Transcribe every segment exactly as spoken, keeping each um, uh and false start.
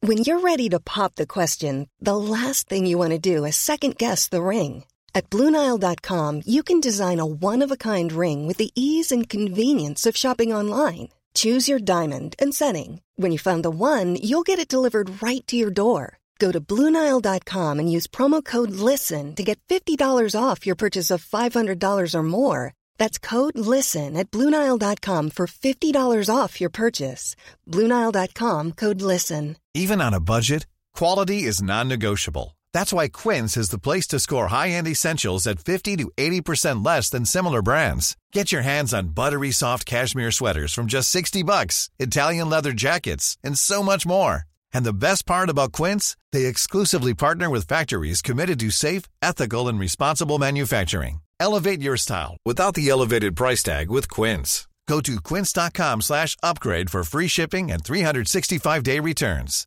When you're ready to pop the question, the last thing you want to do is second-guess the ring. At Blue Nile dot com, you can design a one-of-a-kind ring with the ease and convenience of shopping online. Choose your diamond and setting. When you find the one, you'll get it delivered right to your door. Go to Blue Nile dot com and use promo code LISTEN to get fifty dollars off your purchase of five hundred dollars or more. That's code LISTEN at Blue Nile dot com for fifty dollars off your purchase. Blue Nile dot com, code LISTEN. Even on a budget, quality is non-negotiable. That's why Quince is the place to score high-end essentials at fifty to eighty percent less than similar brands. Get your hands on buttery soft cashmere sweaters from just sixty bucks, Italian leather jackets, and so much more. And the best part about Quince, they exclusively partner with factories committed to safe, ethical, and responsible manufacturing. Elevate your style without the elevated price tag with Quince. Go to quince.com slash upgrade for free shipping and three sixty-five day returns.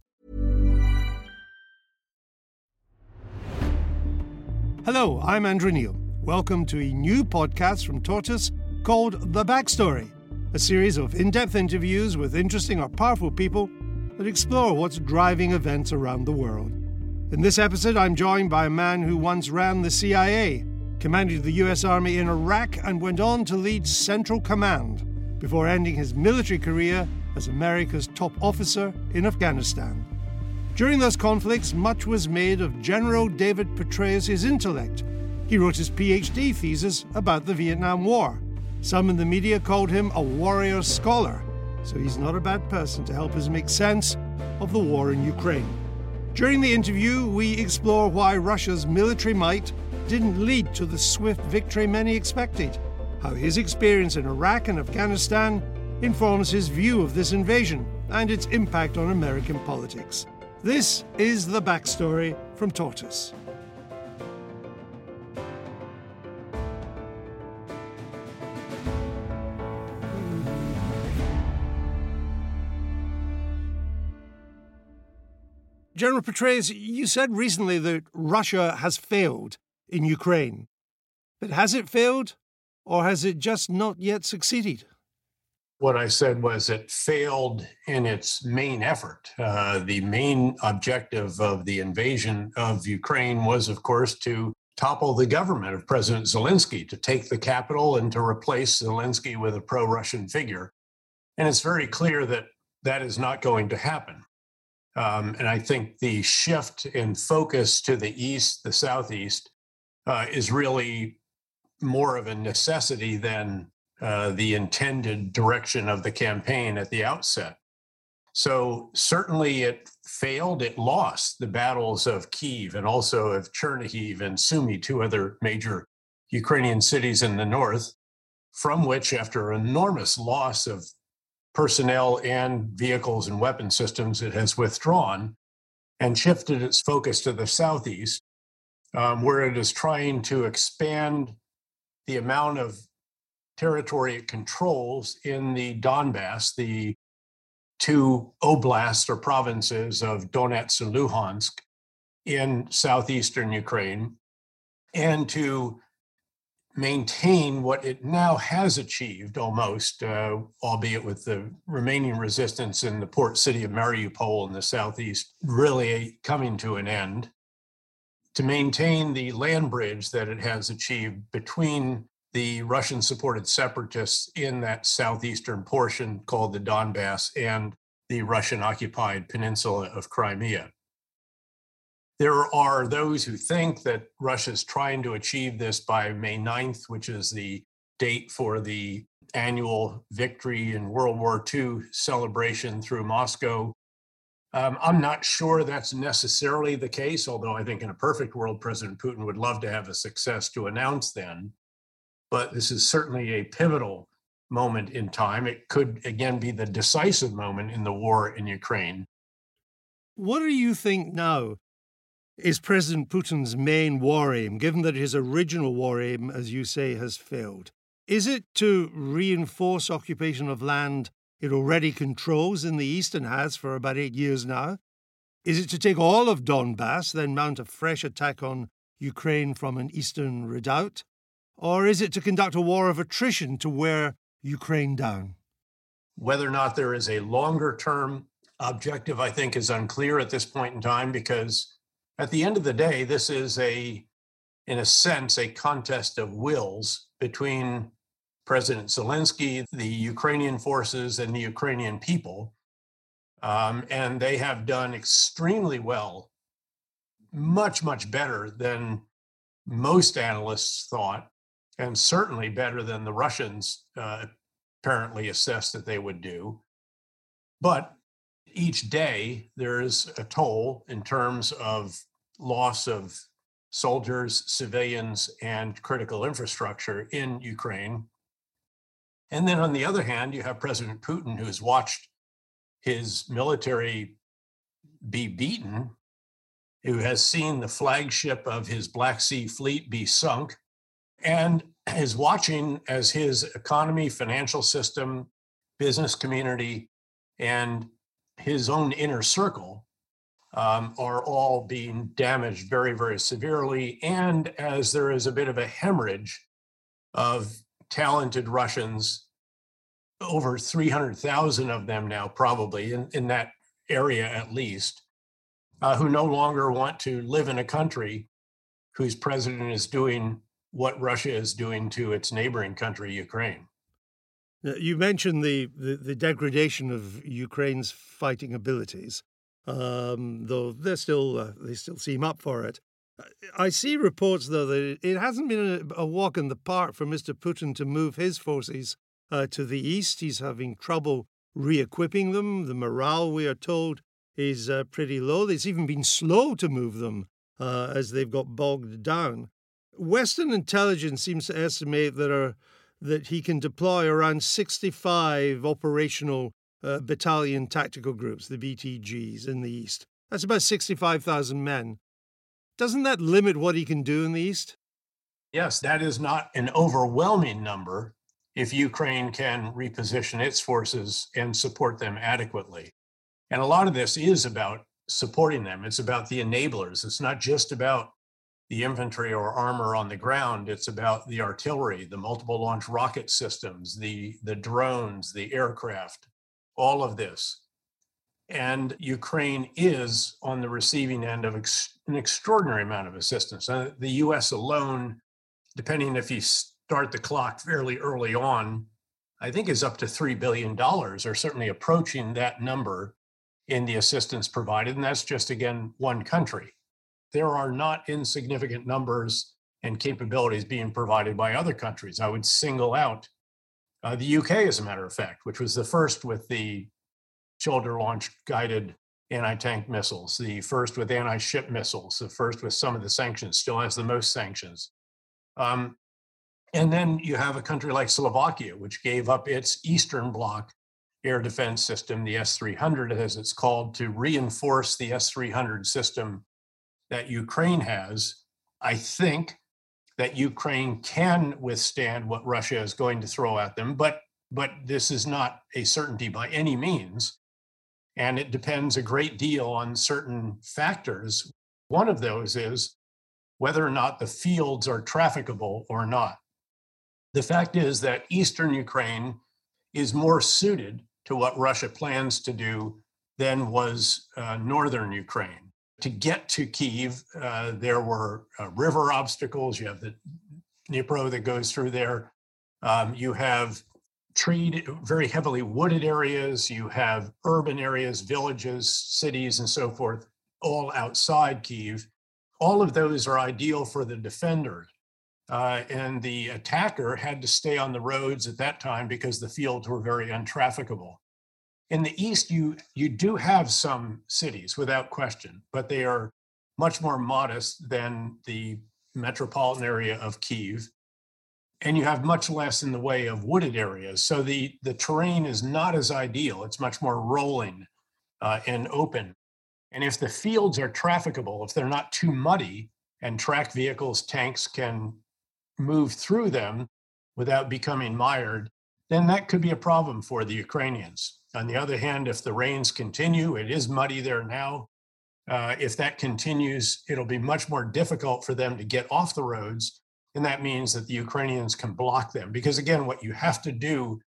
Hello, I'm Andrew Neil. Welcome to a new podcast from Tortoise called The Backstory, a series of in-depth interviews with interesting or powerful people that explore what's driving events around the world. In this episode, I'm joined by a man who once ran the C I A, commanded the U S Army in Iraq, and went on to lead Central Command before ending his military career as America's top officer in Afghanistan. During those conflicts, much was made of General David Petraeus' intellect. He wrote his PhD thesis about the Vietnam War. Some in the media called him a warrior scholar, so he's not a bad person to help us make sense of the war in Ukraine. During the interview, we explore why Russia's military might didn't lead to the swift victory many expected, how his experience in Iraq and Afghanistan informs his view of this invasion and its impact on American politics. This is The Backstory from Tortoise. General Petraeus, you said recently that Russia has failed in Ukraine. But has it failed, or has it just not yet succeeded? What I said was it failed in its main effort. Uh, the main objective of the invasion of Ukraine was, of course, to topple the government of President Zelensky, to take the capital and to replace Zelensky with a pro-Russian figure. And it's very clear that that is not going to happen. Um, and I think the shift in focus to the east, the southeast, uh, is really more of a necessity than uh, the intended direction of the campaign at the outset. So certainly it failed. It lost the battles of Kyiv and also of Chernihiv and Sumy, two other major Ukrainian cities in the north, from which, after enormous loss of personnel and vehicles and weapon systems, it has withdrawn and shifted its focus to the southeast, um, where it is trying to expand the amount of territory it controls in the Donbass, the two oblasts or provinces of Donetsk and Luhansk in southeastern Ukraine, and to maintain what it now has achieved almost, uh, albeit with the remaining resistance in the port city of Mariupol in the southeast really coming to an end, to maintain the land bridge that it has achieved between the Russian-supported separatists in that southeastern portion called the Donbass and the Russian-occupied peninsula of Crimea. There are those who think that Russia is trying to achieve this by May ninth, which is the date for the annual victory in World War Two celebration through Moscow. Um, I'm not sure that's necessarily the case, although I think in a perfect world, President Putin would love to have a success to announce then. But this is certainly a pivotal moment in time. It could, again, be the decisive moment in the war in Ukraine. What do you think now is President Putin's main war aim, given that his original war aim, as you say, has failed? Is it to reinforce occupation of land it already controls in the east and has for about eight years now? Is it to take all of Donbass, then mount a fresh attack on Ukraine from an eastern redoubt? Or is it to conduct a war of attrition to wear Ukraine down? Whether or not there is a longer-term objective, I think, is unclear at this point in time because at the end of the day, this is a, in a sense, a contest of wills between President Zelensky, the Ukrainian forces, and the Ukrainian people. Um, and they have done extremely well, much, much better than most analysts thought, and certainly better than the Russians uh, apparently assessed that they would do. But each day there is a toll in terms of loss of soldiers, civilians, and critical infrastructure in Ukraine. And then on the other hand, you have President Putin, who's watched his military be beaten, who has seen the flagship of his Black Sea fleet be sunk, and is watching as his economy, financial system, business community, and his own inner circle um, are all being damaged very, very severely. And as there is a bit of a hemorrhage of talented Russians, over three hundred thousand of them now, probably in, in that area at least, uh, who no longer want to live in a country whose president is doing what Russia is doing to its neighboring country, Ukraine. You mentioned the, the, the degradation of Ukraine's fighting abilities, um, though they're still uh, they still seem up for it. I see reports, though, that it hasn't been a, a walk in the park for Mister Putin to move his forces uh, to the east. He's having trouble re-equipping them. The morale, we are told, is uh, pretty low. It's even been slow to move them uh, as they've got bogged down. Western intelligence seems to estimate that are that he can deploy around sixty-five operational uh, battalion tactical groups, the B T Gs, in the east. That's about sixty-five thousand men. Doesn't that limit what he can do in the east? Yes, that is not an overwhelming number if Ukraine can reposition its forces and support them adequately. And a lot of this is about supporting them. It's about the enablers. It's not just about the infantry or armor on the ground. It's about the artillery, the multiple launch rocket systems, the, the drones, the aircraft, all of this. And Ukraine is on the receiving end of ex- an extraordinary amount of assistance. Uh, the U S alone, depending if you start the clock fairly early on, I think is up to three billion dollars, or certainly approaching that number in the assistance provided. And that's just, again, one country. There are not insignificant numbers and capabilities being provided by other countries. I would single out uh, the U K, as a matter of fact, which was the first with the shoulder-launched guided anti-tank missiles, the first with anti-ship missiles, the first with some of the sanctions, still has the most sanctions. Um, and then you have a country like Slovakia, which gave up its Eastern Bloc air defense system, the S three hundred, as it's called, to reinforce the S three hundred system that Ukraine has. I think that Ukraine can withstand what Russia is going to throw at them, but but this is not a certainty by any means. And it depends a great deal on certain factors. One of those is whether or not the fields are trafficable or not. The fact is that Eastern Ukraine is more suited to what Russia plans to do than was uh, Northern Ukraine. To get to Kyiv, uh, there were uh, river obstacles. You have the Dnipro that goes through there. Um, you have treed, very heavily wooded areas. You have urban areas, villages, cities, and so forth, all outside Kyiv. All of those are ideal for the defender. Uh, and the attacker had to stay on the roads at that time because the fields were very untrafficable. In the east, you, you do have some cities, without question, but they are much more modest than the metropolitan area of Kyiv. And you have much less in the way of wooded areas. So the, the terrain is not as ideal. It's much more rolling uh, and open. And if the fields are trafficable, if they're not too muddy and track vehicles, tanks can move through them without becoming mired, then that could be a problem for the Ukrainians. On the other hand, if the rains continue, it is muddy there now. Uh, if that continues, it'll be much more difficult for them to get off the roads. And that means that the Ukrainians can block them. Because again, what you have to do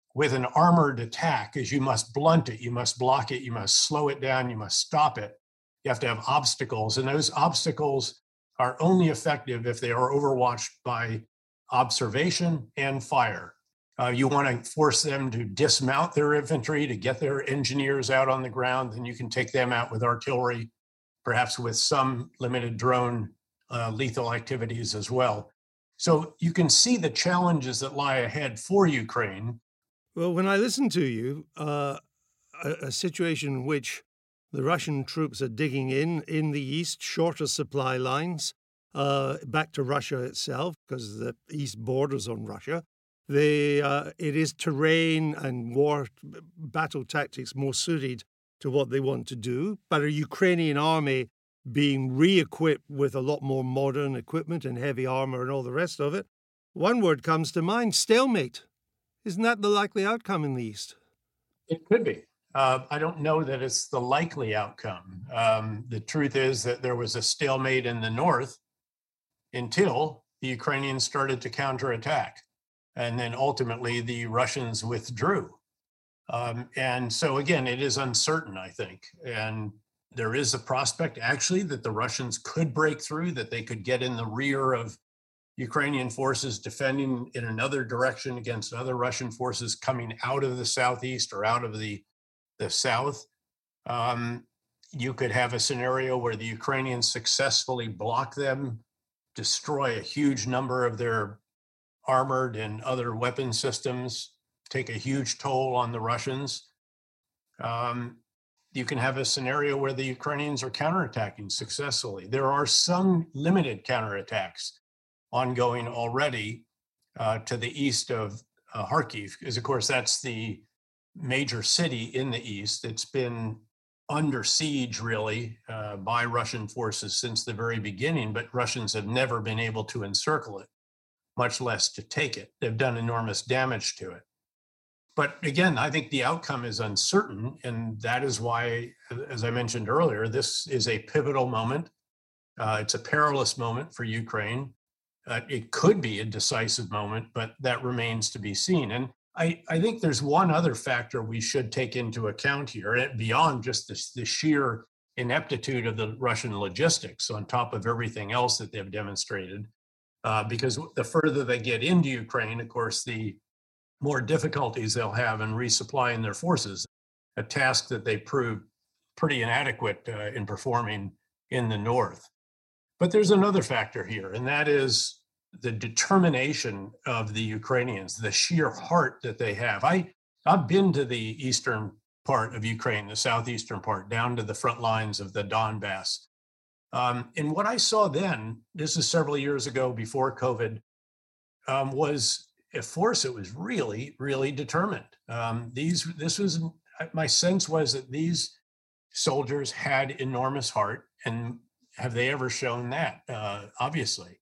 with an armored attack is you must blunt it, you must block it, you must slow it down, you must stop it. You have to have obstacles, and those obstacles are only effective if they are overwatched by observation and fire. Uh, you want to force them to dismount their infantry, to get their engineers out on the ground, then you can take them out with artillery, perhaps with some limited drone uh, lethal activities as well. So you can see the challenges that lie ahead for Ukraine. Well, when I listen to you, uh, a, a situation in which the Russian troops are digging in in the east, shorter supply lines, uh, back to Russia itself, because the east borders on Russia. They, uh, it is terrain and war battle tactics more suited to what they want to do. But a Ukrainian army being re-equipped with a lot more modern equipment and heavy armor and all the rest of it, one word comes to mind: stalemate. Isn't that the likely outcome in the east? It could be. Uh, I don't know that it's the likely outcome. Um, the truth is that there was a stalemate in the north until the Ukrainians started to counterattack. And then ultimately the Russians withdrew. Um, and so again, it is uncertain, I think. And there is a prospect actually that the Russians could break through, that they could get in the rear of Ukrainian forces defending in another direction against other Russian forces coming out of the southeast or out of the, the south. Um, you could have a scenario where the Ukrainians successfully block them, destroy a huge number of their armored and other weapon systems, take a huge toll on the Russians. Um, you can have a scenario where the Ukrainians are counterattacking successfully. There are some limited counterattacks ongoing already uh, to the east of uh, Kharkiv, because of course that's the major city in the east. It's been under siege really uh, by Russian forces since the very beginning, but Russians have never been able to encircle it, much less to take it. They've done enormous damage to it. But again, I think the outcome is uncertain, and that is why, as I mentioned earlier, this is a pivotal moment. Uh, it's a perilous moment for Ukraine. Uh, it could be a decisive moment, but that remains to be seen. And I, I think there's one other factor we should take into account here, beyond just this, the sheer ineptitude of the Russian logistics on top of everything else that they've demonstrated. Uh, because the further they get into Ukraine, of course, the more difficulties they'll have in resupplying their forces, a task that they proved pretty inadequate uh, in performing in the north. But there's another factor here, and that is the determination of the Ukrainians, the sheer heart that they have. I, I've been to the eastern part of Ukraine, the southeastern part, down to the front lines of the Donbass. Um, and what I saw then, this is several years ago before COVID, um, was a force that was really, really determined. Um, these, this was, my sense was that these soldiers had enormous heart, and have they ever shown that? Uh, obviously.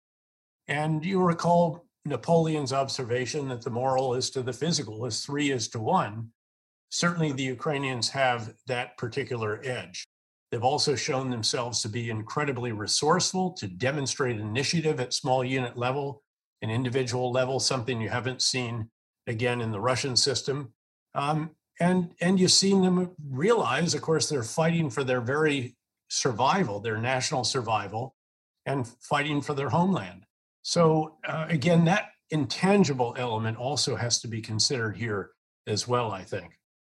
And you recall Napoleon's observation that the moral is to the physical as three is to one. Certainly the Ukrainians have that particular edge. They've also shown themselves to be incredibly resourceful, to demonstrate initiative at small unit level and individual level, something you haven't seen again in the Russian system. Um, and, and you've seen them realize, of course, they're fighting for their very survival, their national survival, and fighting for their homeland. So uh, again, that intangible element also has to be considered here as well, I think.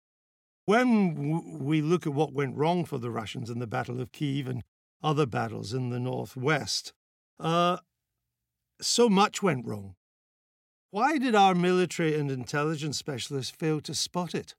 When w- we look at what went wrong for the Russians in the Battle of Kyiv and other battles in the northwest, uh, so much went wrong. Why did our military and intelligence specialists fail to spot it?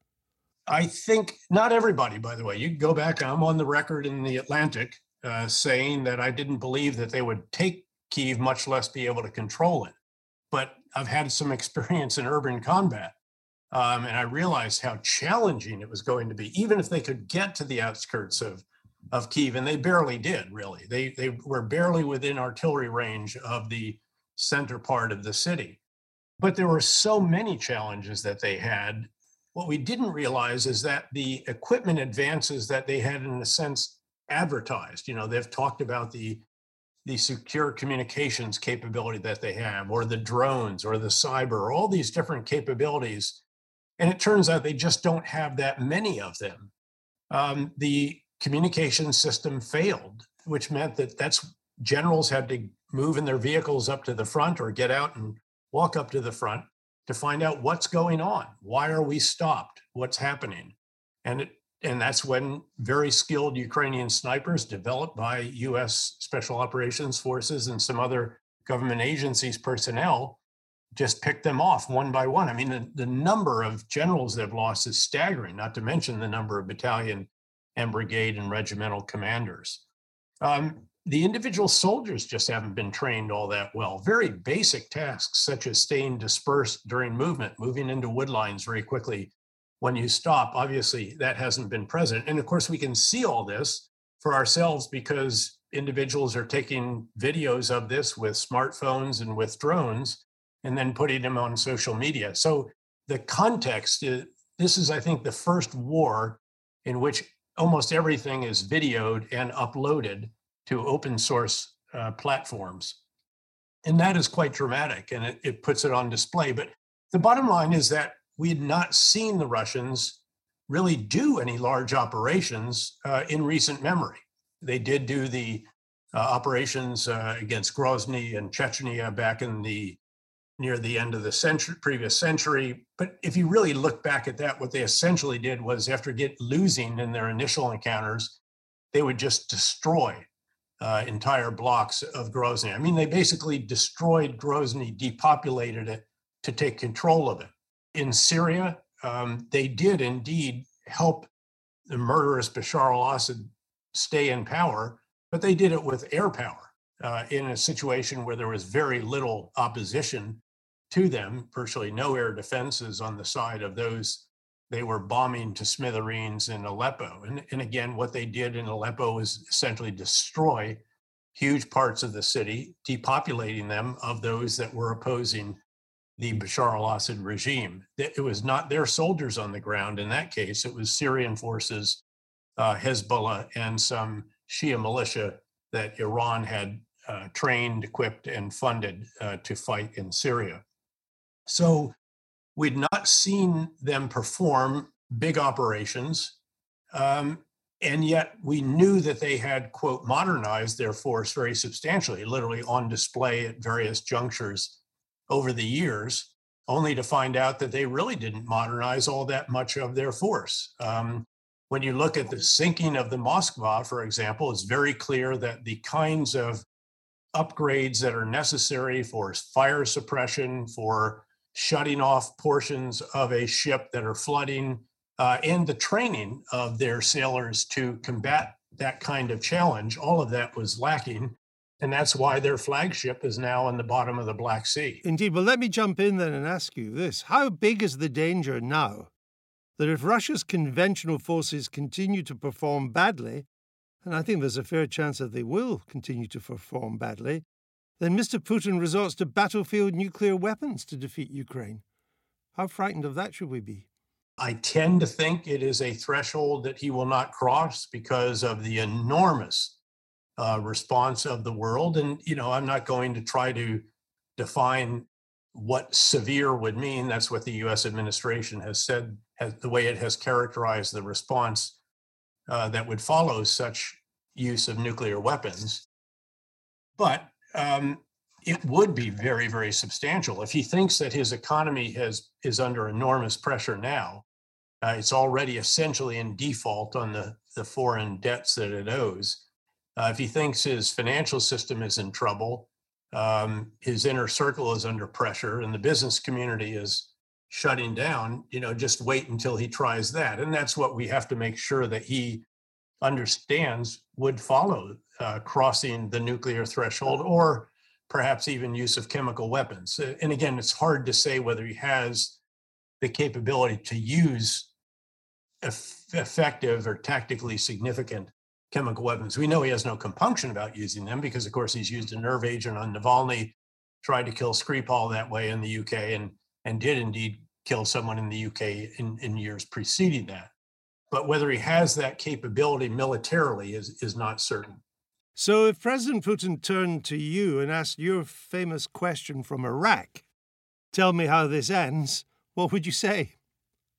I think not everybody, by the way. You can go back, I'm on the record in the Atlantic uh, saying that I didn't believe that they would take Kyiv, much less be able to control it. But I've had some experience in urban combat. Um, and I realized how challenging it was going to be, even if they could get to the outskirts of, of Kyiv, and they barely did, really. They, they were barely within artillery range of the center part of the city. But there were so many challenges that they had. What we didn't realize is that the equipment advances that they had, in a sense, advertised. You know, they've talked about the, the secure communications capability that they have, or the drones, or the cyber, or all these different capabilities And it turns out they just don't have that many of them. Um, the communication system failed, which meant that that's generals had to move in their vehicles up to the front or get out and walk up to the front to find out what's going on. Why are we stopped? What's happening? And it, and that's when very skilled Ukrainian snipers developed by U S Special Operations Forces and some other government agencies personnel just picked them off one by one. I mean, the, the number of generals they've lost is staggering, not to mention the number of battalion and brigade and regimental commanders. Um, the individual soldiers just haven't been trained all that well. Very basic tasks, such as staying dispersed during movement, moving into wood lines very quickly when you stop, obviously that hasn't been present. And of course, we can see all this for ourselves because individuals are taking videos of this with smartphones and with drones and then putting them on social media. So the context, is, this is, I think, the first war in which almost everything is videoed and uploaded to open source uh, platforms. And that is quite dramatic, and it, it puts it on display. But the bottom line is that we had not seen the Russians really do any large operations uh, in recent memory. They did do the uh, operations uh, against Grozny and Chechnya back in the near the end of the century, previous century. But if you really look back at that, what they essentially did was, after get losing in their initial encounters, they would just destroy uh, entire blocks of Grozny. I mean, they basically destroyed Grozny, depopulated it to take control of it. In Syria, um, they did indeed help the murderous Bashar al-Assad stay in power, but they did it with air power uh, in a situation where there was very little opposition to them, virtually no air defenses on the side of those they were bombing to smithereens in Aleppo. And, and again, what they did in Aleppo was essentially destroy huge parts of the city, depopulating them of those that were opposing the Bashar al-Assad regime. It was not their soldiers on the ground in that case. It was Syrian forces, uh, Hezbollah, and some Shia militia that Iran had uh, trained, equipped, and funded uh, to fight in Syria. So we'd not seen them perform big operations, um, and yet we knew that they had, quote, modernized their force very substantially, literally on display at various junctures over the years, only to find out that they really didn't modernize all that much of their force. Um, when you look at the sinking of the Moskva, for example, it's very clear that the kinds of upgrades that are necessary for fire suppression, for shutting off portions of a ship that are flooding, uh, and the training of their sailors to combat that kind of challenge, all of that was lacking. And that's why their flagship is now in the bottom of the Black Sea. Indeed. Well, let me jump in then and ask you this. How big is the danger now that if Russia's conventional forces continue to perform badly, and I think there's a fair chance that they will continue to perform badly, then Mister Putin resorts to battlefield nuclear weapons to defeat Ukraine? How frightened of that should we be? I tend to think it is a threshold that he will not cross because of the enormous uh, response of the world. And, you know, I'm not going to try to define what severe would mean. That's what the U S administration has said, has, the way it has characterized the response uh, that would follow such use of nuclear weapons. But um, it would be very, very substantial. If he thinks that his economy has is under enormous pressure now, uh, it's already essentially in default on the, the foreign debts that it owes. Uh, if he thinks his financial system is in trouble, um, his inner circle is under pressure, and the business community is shutting down, you know, just wait until he tries that. And that's what we have to make sure that he understands would follow uh, crossing the nuclear threshold, or perhaps even use of chemical weapons. And again, it's hard to say whether he has the capability to use eff- effective or tactically significant chemical weapons. We know he has no compunction about using them because, of course, he's used a nerve agent on Navalny, tried to kill Skripal that way in the U K, and, and did indeed kill someone in the U K in, in years preceding that. But whether he has that capability militarily is, is not certain. So if President Putin turned to you and asked your famous question from Iraq, tell me how this ends, what would you say?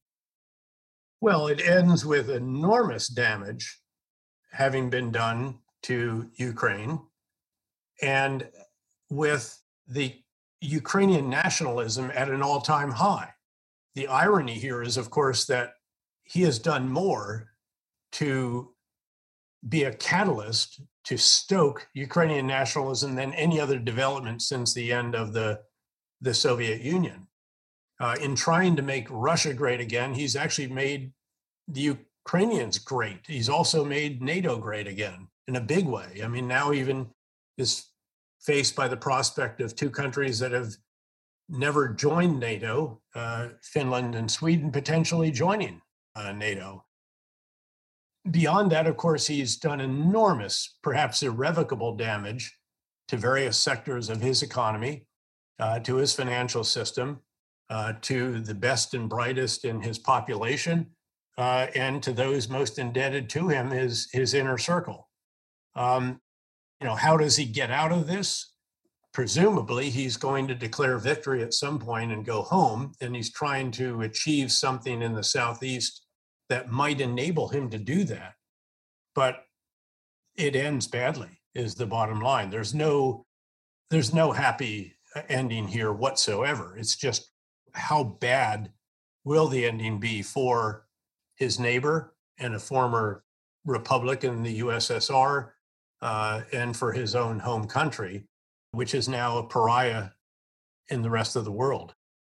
Well, it ends with enormous damage having been done to Ukraine, and with the Ukrainian nationalism at an all-time high. The irony here is, of course, that he has done more to be a catalyst to stoke Ukrainian nationalism than any other development since the end of the, the Soviet Union. Uh, in trying to make Russia great again, he's actually made the Ukrainians great. He's also made NATO great again in a big way. I mean, now even is faced by the prospect of two countries that have never joined NATO, uh, Finland and Sweden potentially joining uh, NATO. Beyond that, of course, he's done enormous, perhaps irrevocable damage to various sectors of his economy, uh, to his financial system, uh, to the best and brightest in his population, uh, and to those most indebted to him, his, his inner circle. Um, you know, how does he get out of this? Presumably, he's going to declare victory at some point and go home, and he's trying to achieve something in the Southeast that might enable him to do that. But it ends badly, is the bottom line. There's no, there's no happy ending here whatsoever. It's just how bad will the ending be for his neighbor and a former republic in the U S S R, uh, and for his own home country, which is now a pariah in the rest of the world.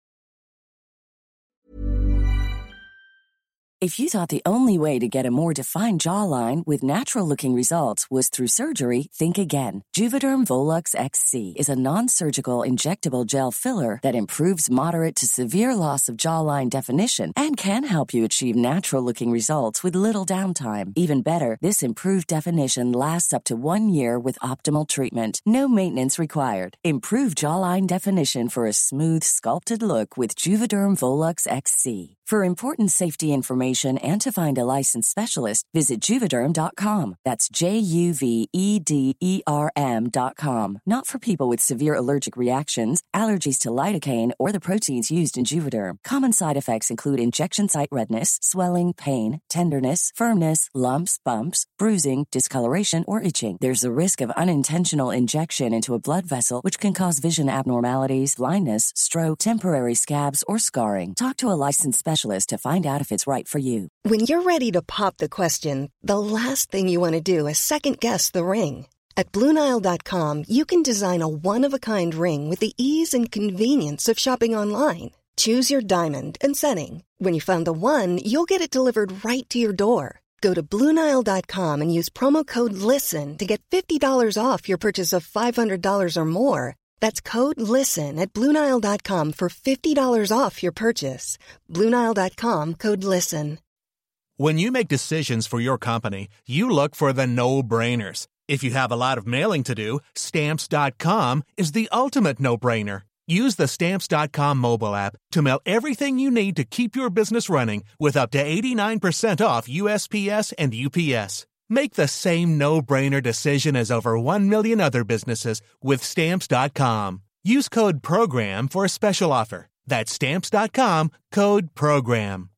If you thought the only way to get a more defined jawline with natural-looking results was through surgery, think again. Juvederm Volux X C is a non-surgical injectable gel filler that improves moderate to severe loss of jawline definition and can help you achieve natural-looking results with little downtime. Even better, this improved definition lasts up to one year with optimal treatment. No maintenance required. Improve jawline definition for a smooth, sculpted look with Juvederm Volux X C. For important safety information and to find a licensed specialist, visit Juvederm dot com. That's J U V E D E R M dot com. Not for people with severe allergic reactions, allergies to lidocaine, or the proteins used in Juvederm. Common side effects include injection site redness, swelling, pain, tenderness, firmness, lumps, bumps, bruising, discoloration, or itching. There's a risk of unintentional injection into a blood vessel, which can cause vision abnormalities, blindness, stroke, temporary scabs, or scarring. Talk to a licensed specialist to find out if it's right for you. When you're ready to pop the question, the last thing you want to do is second-guess the ring. At Blue Nile dot com, you can design a one-of-a-kind ring with the ease and convenience of shopping online. Choose your diamond and setting. When you find the one, you'll get it delivered right to your door. Go to Blue Nile dot com and use promo code LISTEN to get fifty dollars off your purchase of five hundred dollars or more. That's code LISTEN at Blue Nile dot com for fifty dollars off your purchase. Blue Nile dot com, code LISTEN. When you make decisions for your company, you look for the no-brainers. If you have a lot of mailing to do, Stamps dot com is the ultimate no-brainer. Use the Stamps dot com mobile app to mail everything you need to keep your business running with up to eighty-nine percent off U S P S and U P S. Make the same no-brainer decision as over one million other businesses with Stamps dot com. Use code PROGRAM for a special offer. That's Stamps dot com, code PROGRAM.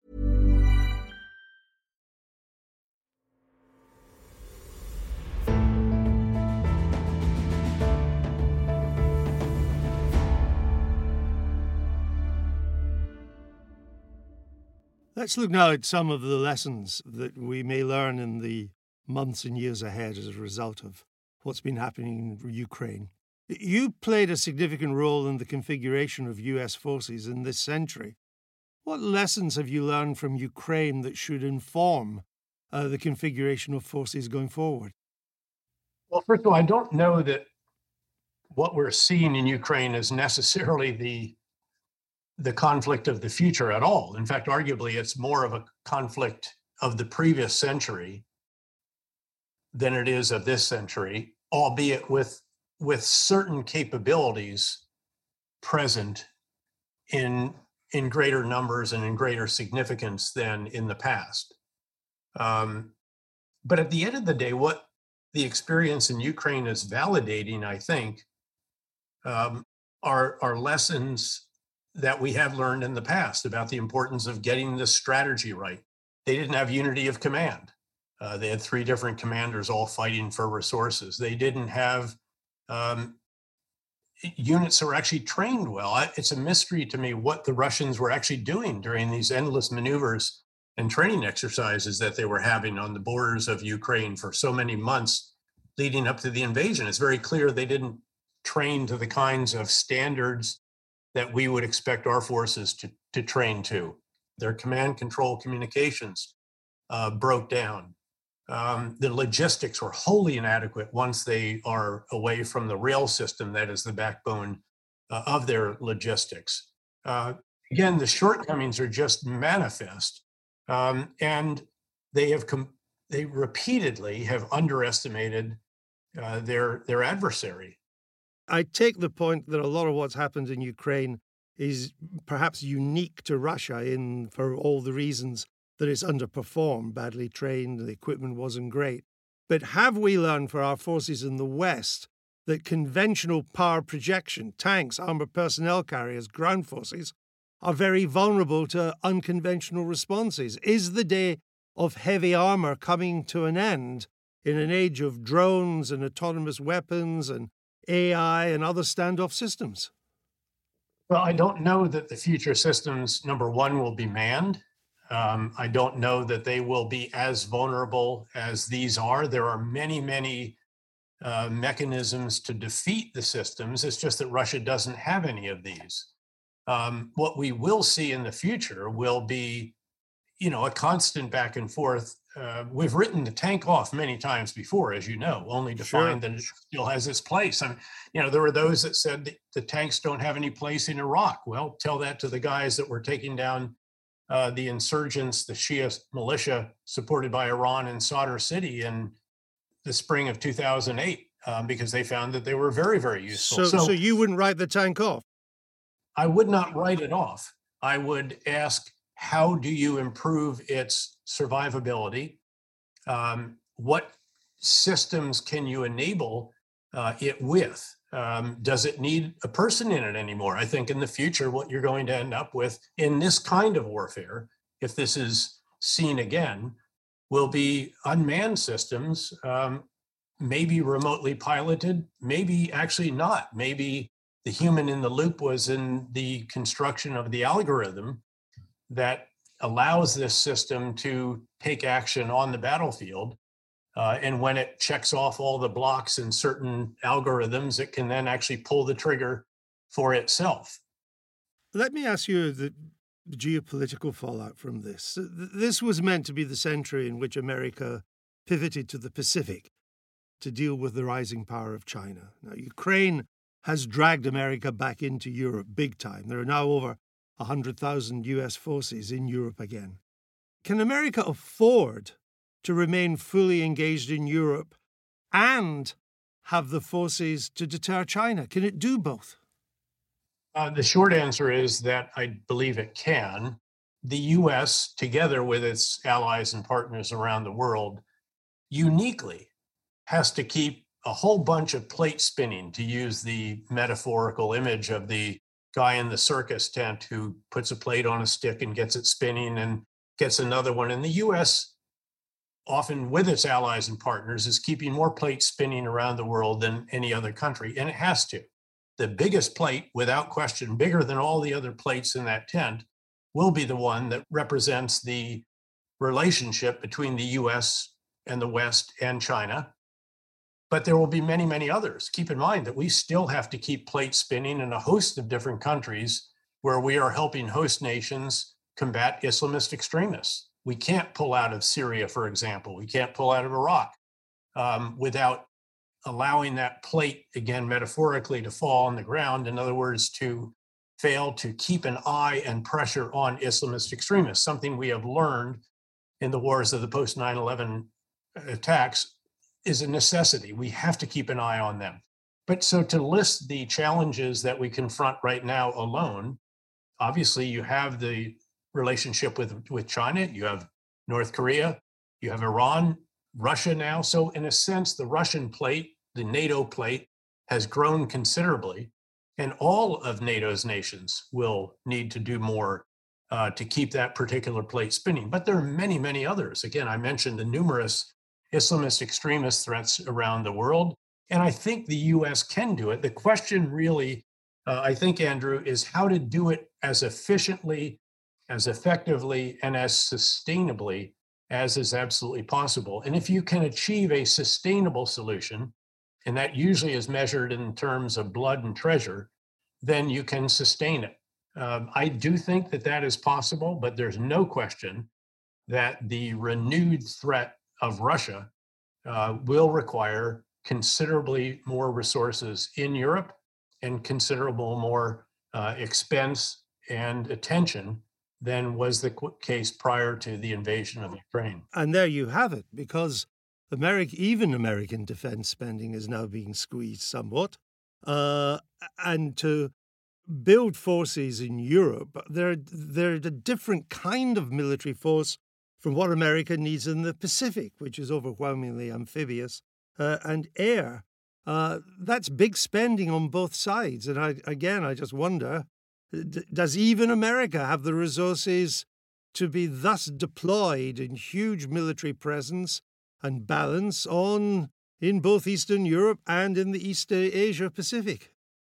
Let's look now at some of the lessons that we may learn in the months and years ahead as a result of what's been happening in Ukraine. You played a significant role in the configuration of U S forces in this century. What lessons have you learned from Ukraine that should inform uh, the configuration of forces going forward? Well, first of all, I don't know that what we're seeing in Ukraine is necessarily the the conflict of the future at all. In fact, arguably, it's more of a conflict of the previous century than it is of this century, albeit with, with certain capabilities present in, in greater numbers and in greater significance than in the past. Um, but at the end of the day, what the experience in Ukraine is validating, I think, um, are, are lessons that we have learned in the past about the importance of getting the strategy right. They didn't have unity of command. Uh, they had three different commanders all fighting for resources. They didn't have um, units that were actually trained well. I, it's a mystery to me what the Russians were actually doing during these endless maneuvers and training exercises that they were having on the borders of Ukraine for so many months leading up to the invasion. It's very clear they didn't train to the kinds of standards that we would expect our forces to, to train to. Their command control communications uh, broke down. Um, the logistics were wholly inadequate once they are away from the rail system that is the backbone uh, of their logistics. Uh, again, the shortcomings are just manifest, um, and they have com- they repeatedly have underestimated uh, their their adversary. I take the point that a lot of what's happened in Ukraine is perhaps unique to Russia in for all the reasons that it's underperformed, badly trained, the equipment wasn't great. But have we learned for our forces in the West that conventional power projection, tanks, armored personnel carriers, ground forces, are very vulnerable to unconventional responses? Is the day of heavy armor coming to an end in an age of drones and autonomous weapons and A I and other standoff systems? Well, I don't know that the future systems, number one, will be manned. Um, I don't know that they will be as vulnerable as these are. There are many, many uh, mechanisms to defeat the systems. It's just that Russia doesn't have any of these. Um, what we will see in the future will be, you know, a constant back and forth. Uh, we've written the tank off many times before, as you know, only to Sure. find that it still has its place. I mean, you know, there were those that said that the tanks don't have any place in Iraq. Well, tell that to the guys that were taking down uh, the insurgents, the Shia militia supported by Iran in Sadr City in the spring of two thousand eight, um, because they found that they were very, very useful. So, so, so you wouldn't write the tank off? I would not write it off. I would ask, how do you improve its survivability? Um, what systems can you enable uh, it with? Um, does it need a person in it anymore? I think in the future, what you're going to end up with in this kind of warfare, if this is seen again, will be unmanned systems, um, maybe remotely piloted, maybe actually not. Maybe the human in the loop was in the construction of the algorithm that allows this system to take action on the battlefield. Uh, and when it checks off all the blocks in certain algorithms, it can then actually pull the trigger for itself. Let me ask you the geopolitical fallout from this. This was meant to be the century in which America pivoted to the Pacific to deal with the rising power of China. Now, Ukraine has dragged America back into Europe big time. There are now over one hundred thousand U S forces in Europe again. Can America afford to remain fully engaged in Europe and have the forces to deter China? Can it do both? Uh, the short answer is that I believe it can. The U S, together with its allies and partners around the world, uniquely has to keep a whole bunch of plate spinning, to use the metaphorical image of the guy in the circus tent who puts a plate on a stick and gets it spinning and gets another one. And the U S, often with its allies and partners, is keeping more plates spinning around the world than any other country, and it has to. The biggest plate, without question, bigger than all the other plates in that tent, will be the one that represents the relationship between the U S and the West and China. But there will be many, many others. Keep in mind that we still have to keep plates spinning in a host of different countries where we are helping host nations combat Islamist extremists. We can't pull out of Syria, for example. We can't pull out of Iraq um, without allowing that plate, again, metaphorically, to fall on the ground. In other words, to fail to keep an eye and pressure on Islamist extremists, something we have learned in the wars of the post nine eleven attacks is a necessity. We have to keep an eye on them. But so to list the challenges that we confront right now alone, obviously you have the relationship with, with China, you have North Korea, you have Iran, Russia now. So in a sense, the Russian plate, the NATO plate, has grown considerably. And all of NATO's nations will need to do more uh, to keep that particular plate spinning. But there are many, many others. Again, I mentioned the numerous Islamist extremist threats around the world. And I think the U S can do it. The question really, uh, I think, Andrew, is how to do it as efficiently, as effectively, and as sustainably as is absolutely possible. And if you can achieve a sustainable solution, and that usually is measured in terms of blood and treasure, then you can sustain it. Um, I do think that that is possible, but there's no question that the renewed threat of Russia uh, will require considerably more resources in Europe and considerable more uh, expense and attention than was the case prior to the invasion of Ukraine. And there you have it, because America, even American defense spending is now being squeezed somewhat. Uh, and to build forces in Europe, they're, they're a different kind of military force from what America needs in the Pacific, which is overwhelmingly amphibious uh, and air. Uh, that's big spending on both sides. And I, again, I just wonder, d- does even America have the resources to be thus deployed in huge military presence and balance on in both Eastern Europe and in the East Asia Pacific?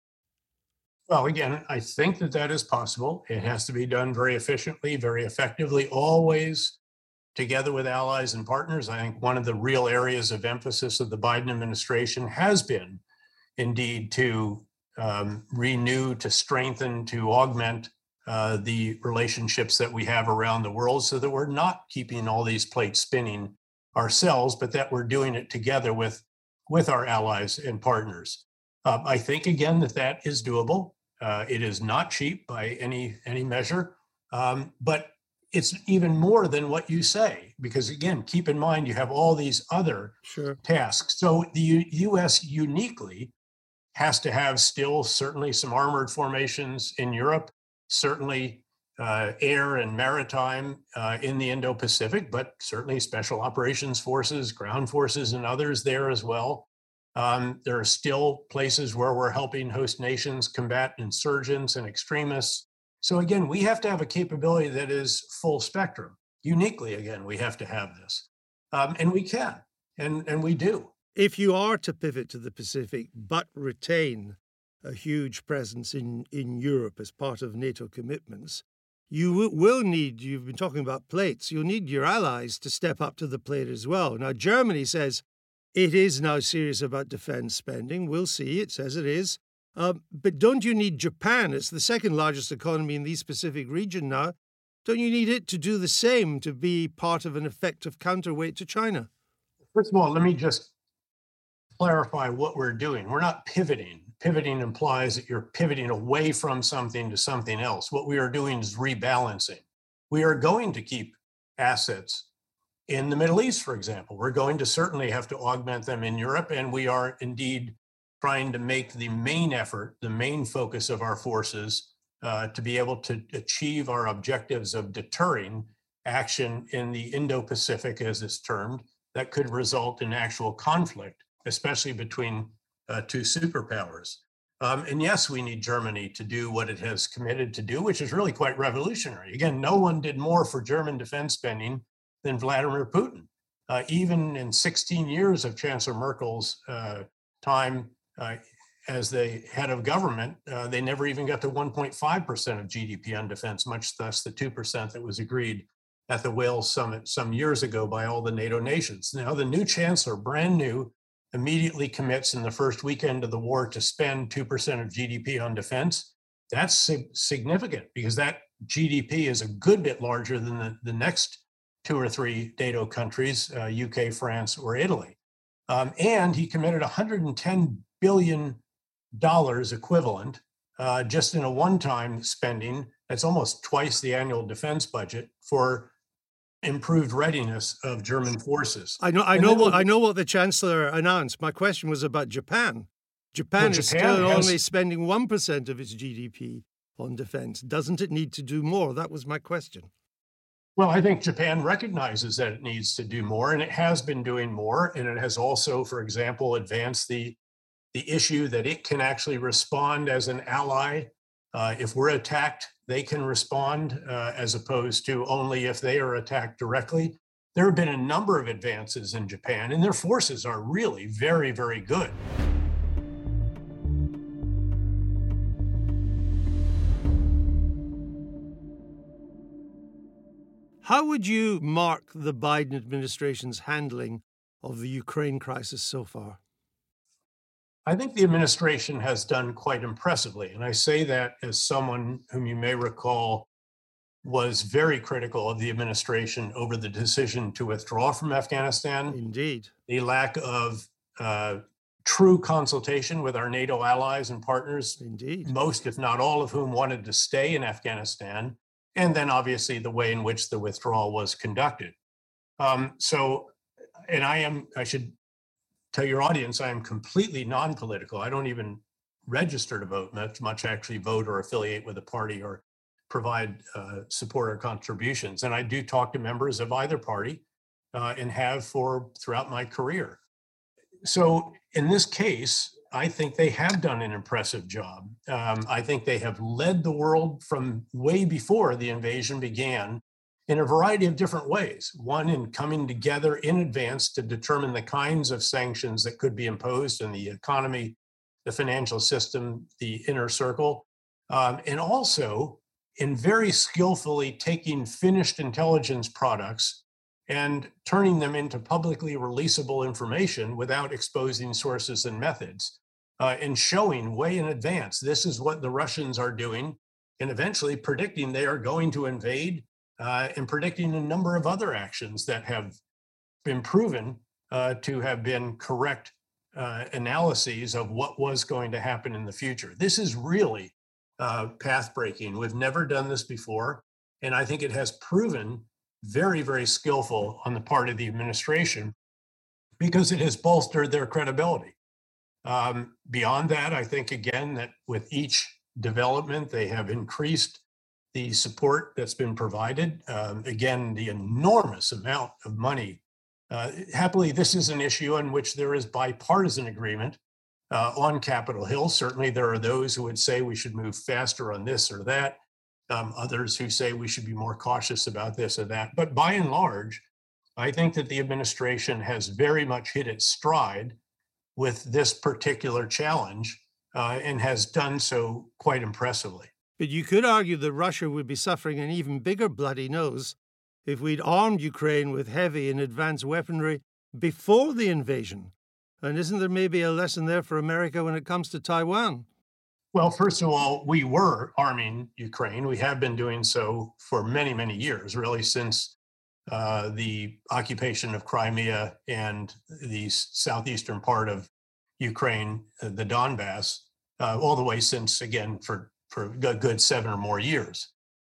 Well, again, I think that that is possible. It has to be done very efficiently, very effectively, always together with allies and partners. I think one of the real areas of emphasis of the Biden administration has been indeed to um, renew, to strengthen, to augment uh, the relationships that we have around the world so that we're not keeping all these plates spinning ourselves, but that we're doing it together with, with our allies and partners. Uh, I think, again, that that is doable. Uh, it is not cheap by any, any measure, um, but it's even more than what you say, because, again, keep in mind, you have all these other Sure. tasks. So the U- U.S. uniquely has to have still certainly some armored formations in Europe, certainly uh, air and maritime uh, in the Indo-Pacific, but certainly special operations forces, ground forces, and others there as well. Um, there are still places where we're helping host nations combat insurgents and extremists. So again, we have to have a capability that is full spectrum. Uniquely, again, we have to have this. Um, and we can, and, and we do. If you are to pivot to the Pacific but retain a huge presence in, in Europe as part of NATO commitments, you w- will need, you've been talking about plates, you'll need your allies to step up to the plate as well. Now, Germany says it is now serious about defense spending. We'll see. It says it is. Um, but don't you need Japan? It's the second largest economy in the Pacific region now. Don't you need it to do the same, to be part of an effective counterweight to China? First of all, let me just clarify what we're doing. We're not pivoting. Pivoting implies that you're pivoting away from something to something else. What we are doing is rebalancing. We are going to keep assets in the Middle East, for example. We're going to certainly have to augment them in Europe, and we are indeed trying to make the main effort, the main focus of our forces uh, to be able to achieve our objectives of deterring action in the Indo-Pacific, as it's termed, that could result in actual conflict, especially between uh, two superpowers. Um, and yes, we need Germany to do what it has committed to do, which is really quite revolutionary. Again, no one did more for German defense spending than Vladimir Putin. Uh, even in sixteen years of Chancellor Merkel's uh, time uh, as the head of government, uh, they never even got to one point five percent of G D P on defense, much less the two percent that was agreed at the Wales summit some years ago by all the NATO nations. Now, the new chancellor, brand new, immediately commits in the first weekend of the war to spend two percent of G D P on defense. That's sig- significant because that G D P is a good bit larger than the, the next two or three NATO countries, uh, U K, France, or Italy. Um, and he committed one hundred ten billion dollars equivalent uh, just in a one-time spending. That's almost twice the annual defense budget for improved readiness of German forces. I know, I know what I know what the Chancellor announced. My question was about Japan. Japan well, is Japan still has, only spending one percent of its G D P on defense. Doesn't it need to do more? That was my question. Well, I think Japan recognizes that it needs to do more, and it has been doing more. And it has also, for example, advanced the, the issue that it can actually respond as an ally. Uh, if we're attacked, they can respond uh, as opposed to only if they are attacked directly. There have been a number of advances in Japan, and their forces are really very, very good. How would you mark the Biden administration's handling of the Ukraine crisis so far? I think the administration has done quite impressively. And I say that as someone whom you may recall was very critical of the administration over the decision to withdraw from Afghanistan. Indeed. The lack of uh, true consultation with our NATO allies and partners. Indeed. Most, if not all of whom wanted to stay in Afghanistan. And then obviously the way in which the withdrawal was conducted. Um, so, and I am, I should tell your audience, I am completely non-political. I don't even register to vote, much, much actually vote or affiliate with a party or provide uh, support or contributions. And I do talk to members of either party uh, and have for throughout my career. So in this case, I think they have done an impressive job. Um, I think they have led the world from way before the invasion began in a variety of different ways. One, in coming together in advance to determine the kinds of sanctions that could be imposed in the economy, the financial system, the inner circle, um, and also in very skillfully taking finished intelligence products and turning them into publicly releasable information without exposing sources and methods, uh, and showing way in advance, this is what the Russians are doing, and eventually predicting they are going to invade, uh, and predicting a number of other actions that have been proven uh, to have been correct uh, analyses of what was going to happen in the future. This is really uh, path-breaking. We've never done this before, and I think it has proven very, very skillful on the part of the administration because it has bolstered their credibility. Um, beyond that, I think, again, that with each development, they have increased the support that's been provided. Um, again, the enormous amount of money. Uh, happily, this is an issue on which there is bipartisan agreement uh, on Capitol Hill. Certainly, there are those who would say we should move faster on this or that. Um, others who say we should be more cautious about this or that. But by and large, I think that the administration has very much hit its stride with this particular challenge uh, and has done so quite impressively. But you could argue that Russia would be suffering an even bigger bloody nose if we'd armed Ukraine with heavy and advanced weaponry before the invasion. And isn't there maybe a lesson there for America when it comes to Taiwan? Well, first of all, we were arming Ukraine. We have been doing so for many, many years, really since uh, the occupation of Crimea and the southeastern part of Ukraine, uh, the Donbass, uh, all the way since, again, for, for a good seven or more years.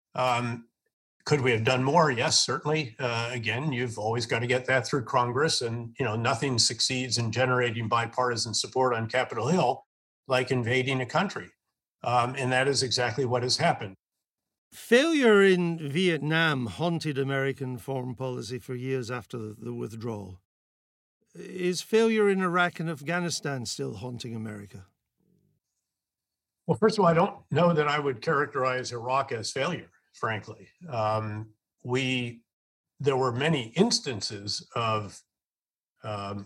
Um, could we have done more? Yes, certainly. Uh, again, you've always got to get that through Congress, and you know nothing succeeds in generating bipartisan support on Capitol Hill like invading a country. Um, and that is exactly what has happened. Failure in Vietnam haunted American foreign policy for years after the, the withdrawal. Is failure in Iraq and Afghanistan still haunting America? Well, first of all, I don't know that I would characterize Iraq as failure, frankly. Um, we, there were many instances of um,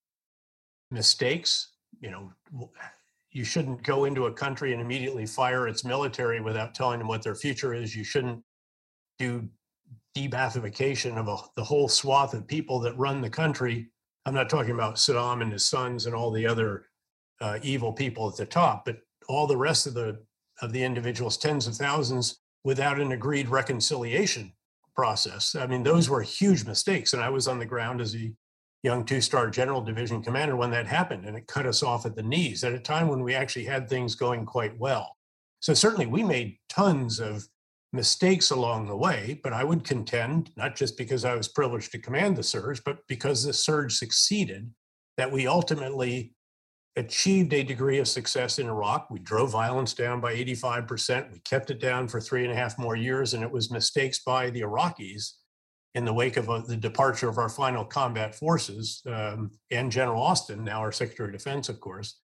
mistakes. You know, you shouldn't go into a country and immediately fire its military without telling them what their future is. You shouldn't do debathification of a, the whole swath of people that run the country. I'm not talking about Saddam and his sons and all the other uh, evil people at the top, but all the rest of the of the individuals, tens of thousands, without an agreed reconciliation process. I mean, those were huge mistakes. And I was on the ground as a young two-star general division commander when that happened, and it cut us off at the knees at a time when we actually had things going quite well. So certainly we made tons of mistakes along the way, but I would contend, not just because I was privileged to command the surge, but because the surge succeeded, that we ultimately achieved a degree of success in Iraq. We drove violence down by eighty-five percent. We kept it down for three and a half more years, and it was mistakes by the Iraqis in the wake of uh, the departure of our final combat forces um, and General Austin, now our Secretary of Defense, of course,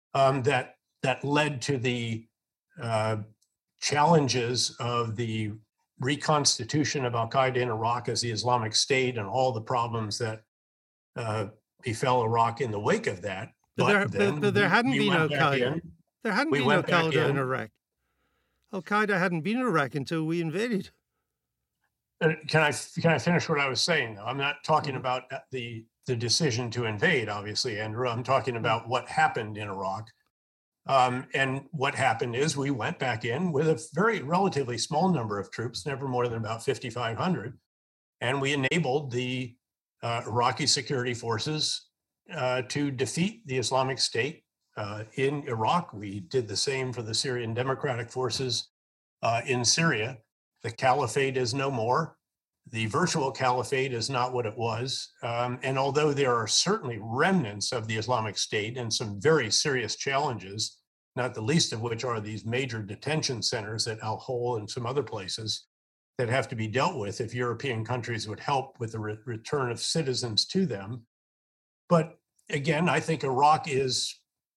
um, that, that led to the uh, challenges of the reconstitution of Al-Qaeda in Iraq as the Islamic State and all the problems that uh, befell Iraq in the wake of that. But, But there, then but, but there we- hadn't we been went back Al-Qaeda. in. There hadn't We been went back Al-Qaeda in in. Iraq. Al-Qaeda hadn't been in Iraq until we invaded. Uh, Can I can I finish what I was saying, though? I'm not talking Mhm. about the the decision to invade, obviously, Andrew. I'm talking about what happened in Iraq. Um, and what happened is we went back in with a very relatively small number of troops, never more than about fifty-five hundred, and we enabled the uh, Iraqi security forces uh, to defeat the Islamic State uh, in Iraq. We did the same for the Syrian Democratic Forces uh, in Syria. The caliphate is no more. The virtual caliphate is not what it was. Um, and although there are certainly remnants of the Islamic State and some very serious challenges, not the least of which are these major detention centers at Al Hol and some other places that have to be dealt with if European countries would help with the re- return of citizens to them. But again, I think Iraq is,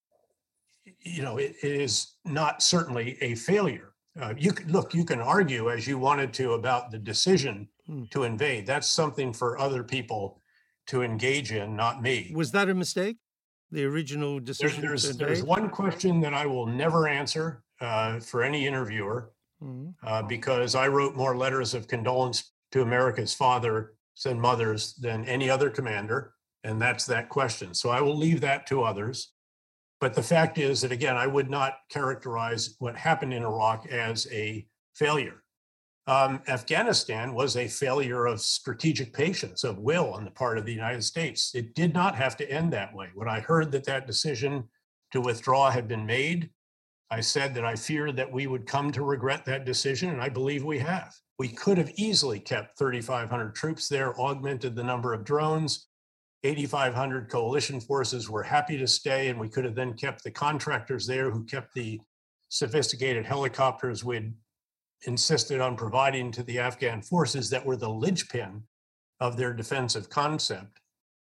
you know, it, it is not certainly a failure. Uh, you could look, you can argue as you wanted to about the decision Hmm. to invade. That's something for other people to engage in, not me. Was that a mistake? The original There's, decision there's, to there's invade? one question that I will never answer uh, for any interviewer Mhm. uh, because I wrote more letters of condolence to America's fathers and mothers than any other commander, and that's that question. So I will leave that to others. But the fact is that, again, I would not characterize what happened in Iraq as a failure. Um, Afghanistan was a failure of strategic patience, of will on the part of the United States. It did not have to end that way. When I heard that that decision to withdraw had been made, I said that I feared that we would come to regret that decision, and I believe we have. We could have easily kept thirty-five hundred troops there, augmented the number of drones. eighty-five hundred coalition forces were happy to stay, and we could have then kept the contractors there who kept the sophisticated helicopters we'd insisted on providing to the Afghan forces that were the linchpin of their defensive concept.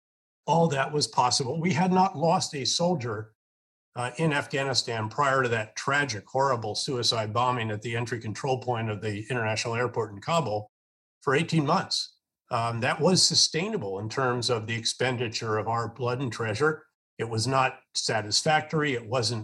All that was possible. We had not lost a soldier uh, in Afghanistan prior to that tragic, horrible suicide bombing at the entry control point of the international airport in Kabul for eighteen months. Um, that was sustainable in terms of the expenditure of our blood and treasure. It was not satisfactory. It wasn't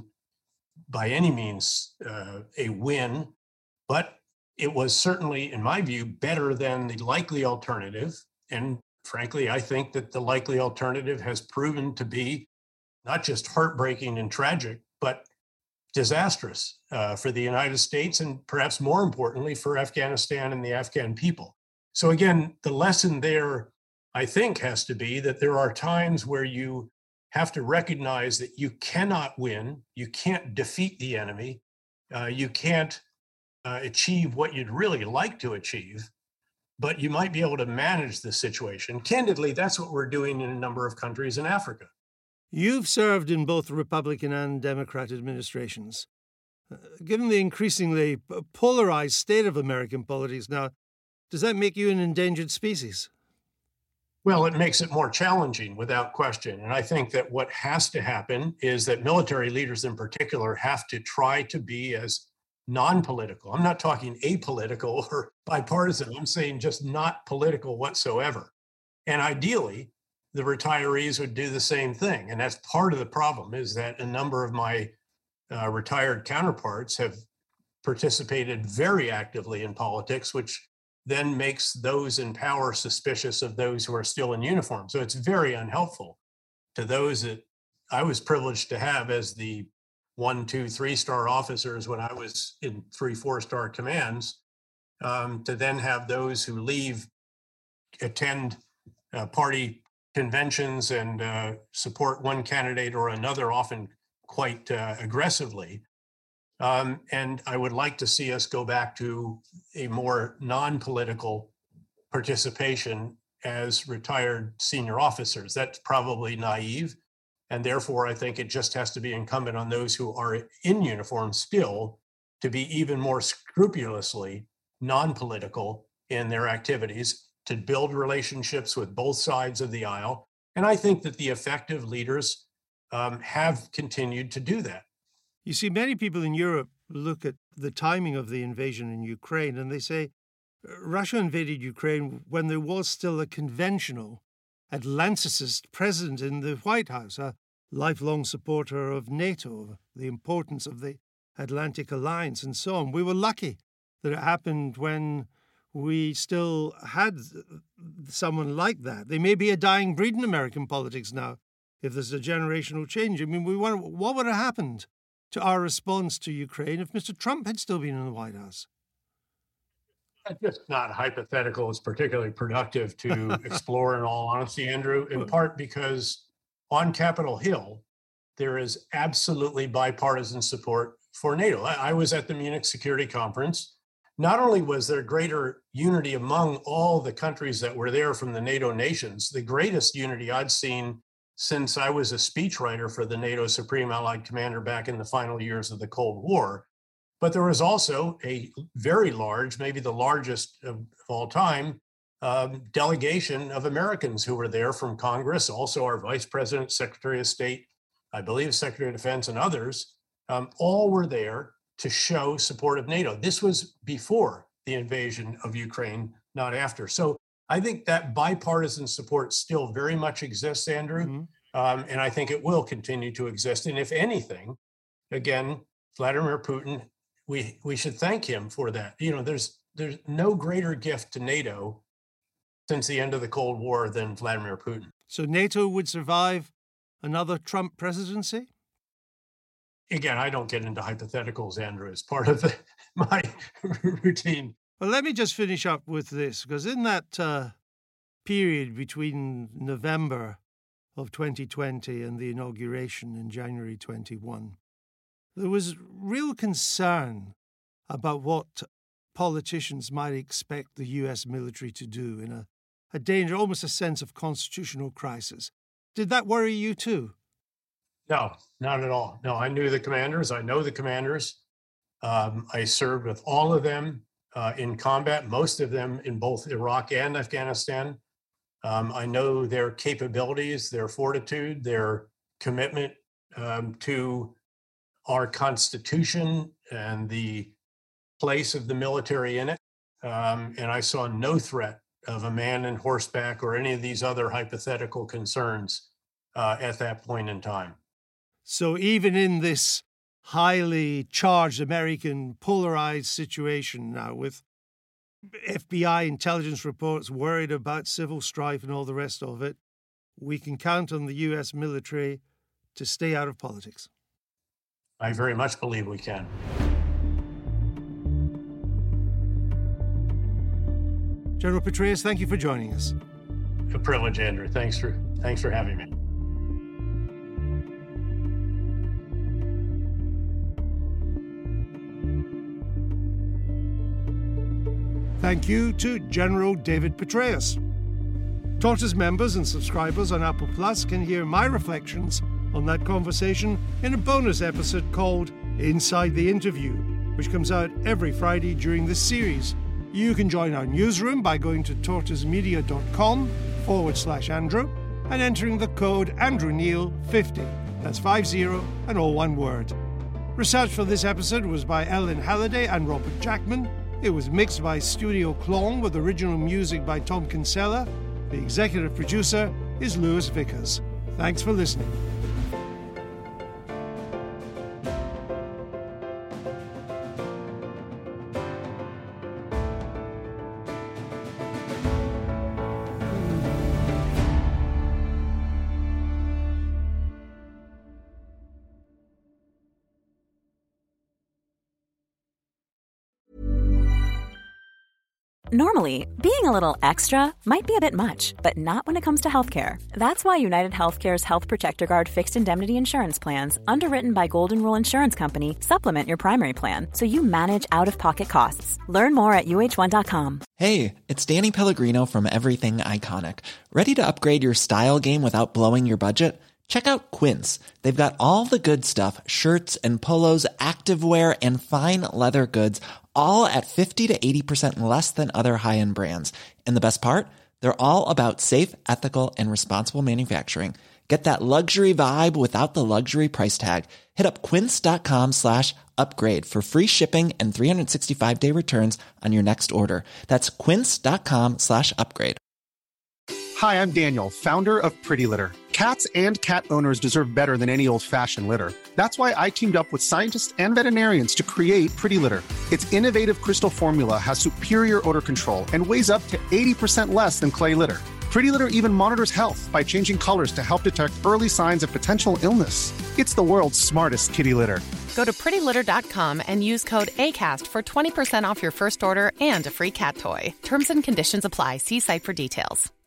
by any means uh, a win, but it was certainly, in my view, better than the likely alternative. And frankly, I think that the likely alternative has proven to be not just heartbreaking and tragic, but disastrous uh, for the United States and perhaps more importantly for Afghanistan and the Afghan people. So again, the lesson there, I think, has to be that there are times where you have to recognize that you cannot win, you can't defeat the enemy, uh, you can't uh, achieve what you'd really like to achieve, but you might be able to manage the situation. Candidly, that's what we're doing in a number of countries in Africa. You've served in both Republican and Democrat administrations. Uh, given the increasingly p- polarized state of American politics now, does that make you an endangered species? Well, it makes it more challenging without question. And I think that what has to happen is that military leaders in particular have to try to be as non-political. I'm not talking apolitical or bipartisan. I'm saying just not political whatsoever. And ideally, the retirees would do the same thing. And that's part of the problem, is that a number of my uh, retired counterparts have participated very actively in politics, which then makes those in power suspicious of those who are still in uniform. So it's very unhelpful to those that I was privileged to have as the one, two, three star officers when I was in three, four star commands, um, to then have those who leave attend uh, party conventions and uh, support one candidate or another, often quite uh, aggressively. Um, and I would like to see us go back to a more non-political participation as retired senior officers. That's probably naive. And therefore, I think it just has to be incumbent on those who are in uniform still to be even more scrupulously non-political in their activities, to build relationships with both sides of the aisle. And I think that the effective leaders um, have continued to do that. You see, many people in Europe look at the timing of the invasion in Ukraine and they say Russia invaded Ukraine when there was still a conventional Atlanticist president in the White House, a lifelong supporter of NATO, the importance of the Atlantic Alliance and so on. We were lucky that it happened when we still had someone like that. They may be a dying breed in American politics now if there's a generational change. I mean, we want, what would have happened to our response to Ukraine if Mister Trump had still been in the White House? It's just not hypothetical. It's particularly productive to explore, in all honesty, Andrew, in part because on Capitol Hill, there is absolutely bipartisan support for NATO. I, I was at the Munich Security Conference. Not only was there greater unity among all the countries that were there from the NATO nations, the greatest unity I'd seen since I was a speechwriter for the NATO Supreme Allied Commander back in the final years of the Cold War, but there was also a very large, maybe the largest of all time, um, delegation of Americans who were there from Congress, also our Vice President, Secretary of State, I believe Secretary of Defense and others, um, all were there to show support of NATO. This was before the invasion of Ukraine, not after. So I think that bipartisan support still very much exists, Andrew, mm-hmm. um, and I think it will continue to exist. And if anything, again, Vladimir Putin, we we should thank him for that. You know, there's there's no greater gift to NATO since the end of the Cold War than Vladimir Putin. So NATO would survive another Trump presidency? Again, I don't get into hypotheticals, Andrew. It's part of the, my routine. Well, let me just finish up with this, because in that uh, period between November of twenty twenty and the inauguration in January twenty-one, there was real concern about what politicians might expect the U S military to do in a, a danger, almost a sense of constitutional crisis. Did that worry you too? No, not at all. No, I knew the commanders. I know the commanders. Um, I served with all of them uh, in combat, most of them in both Iraq and Afghanistan. Um, I know their capabilities, their fortitude, their commitment um, to our Constitution and the place of the military in it. Um, and I saw no threat of a man in horseback or any of these other hypothetical concerns uh, at that point in time. So even in this highly charged American polarized situation now with F B I intelligence reports worried about civil strife and all the rest of it, we can count on the U S military to stay out of politics. I very much believe we can. General Petraeus, thank you for joining us. A privilege, Andrew. Thanks for thanks for having me. Thank you to General David Petraeus. Tortoise members and subscribers on Apple Plus can hear my reflections on that conversation in a bonus episode called Inside the Interview, which comes out every Friday during this series. You can join our newsroom by going to tortoisemedia.com forward slash Andrew and entering the code Andrew Neil fifty. That's five zero and all one word. Research for this episode was by Ellen Halliday and Robert Jackman. It was mixed by Studio Clong with original music by Tom Kinsella. The executive producer is Louis Vickers. Thanks for listening. Normally, being a little extra might be a bit much, but not when it comes to healthcare. That's why United Healthcare's Health Protector Guard fixed indemnity insurance plans, underwritten by Golden Rule Insurance Company, supplement your primary plan so you manage out-of-pocket costs. Learn more at U H one dot com. Hey, it's Danny Pellegrino from Everything Iconic. Ready to upgrade your style game without blowing your budget? Check out Quince. They've got all the good stuff, shirts and polos, activewear, and fine leather goods, all at fifty to eighty percent less than other high-end brands. And the best part? They're all about safe, ethical, and responsible manufacturing. Get that luxury vibe without the luxury price tag. Hit up quince.com slash upgrade for free shipping and three sixty-five day returns on your next order. That's quince.com slash upgrade. Hi, I'm Daniel, founder of Pretty Litter. Cats and cat owners deserve better than any old-fashioned litter. That's why I teamed up with scientists and veterinarians to create Pretty Litter. Its innovative crystal formula has superior odor control and weighs up to eighty percent less than clay litter. Pretty Litter even monitors health by changing colors to help detect early signs of potential illness. It's the world's smartest kitty litter. Go to pretty litter dot com and use code ACAST for twenty percent off your first order and a free cat toy. Terms and conditions apply. See site for details.